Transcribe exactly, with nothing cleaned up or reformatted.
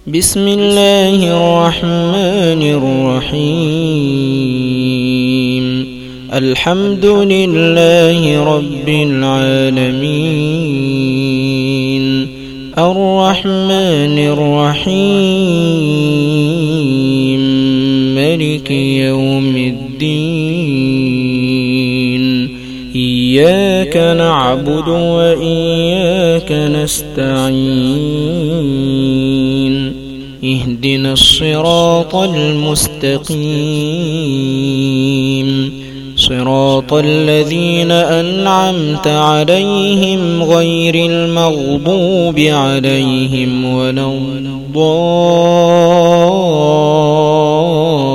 بسم الله الرحمن الرحيم. الحمد لله رب العالمين، الرحمن الرحيم، مالك يوم الدين. إياك نعبد وإياك نستعين. اهدنا الصراط المستقيم، صراط الذين أنعمت عليهم غير المغضوب عليهم ولا الضالين.